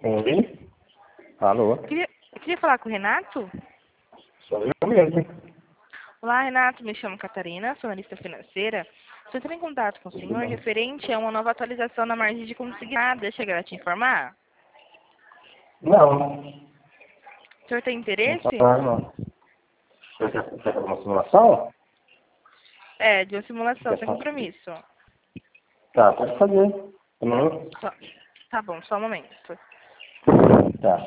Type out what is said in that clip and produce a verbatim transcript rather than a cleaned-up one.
Oi? Alô? Queria, eu queria falar com o Renato. Sou eu mesmo. Olá, Renato. Me chamo Catarina, sou analista financeira. Estou entrando em contato com o Tudo senhor bem? referente a uma nova atualização na margem de consignado. Chegar a te informar? Não. O senhor tem Não interesse? falaram, não. Você quer, quer fazer uma simulação? É, de uma simulação Quer sem fa- compromisso. Tá, pode fazer. Não? Só, tá bom, só um momento. Tá.